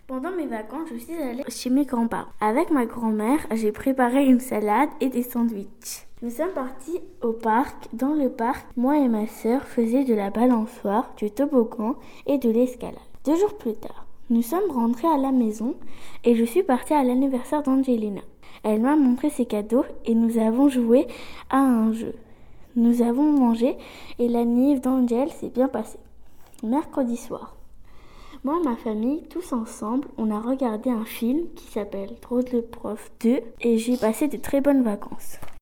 Pendant mes vacances, je suis allée chez mes grands-parents. Avec ma grand-mère, j'ai préparé une salade et des sandwichs. Nous sommes partis au parc. Dans le parc, moi et ma sœur faisaient de la balançoire, du toboggan et de l'escalade. 2 jours plus tard, nous sommes rentrés à la maison et je suis partie à l'anniversaire d'Angelina. Elle m'a montré ses cadeaux et nous avons joué à un jeu. Nous avons mangé et l'anniv d'Angel s'est bien passée. Mercredi soir, moi et ma famille, tous ensemble, on a regardé un film qui s'appelle Drôle de prof 2 et j'ai passé de très bonnes vacances.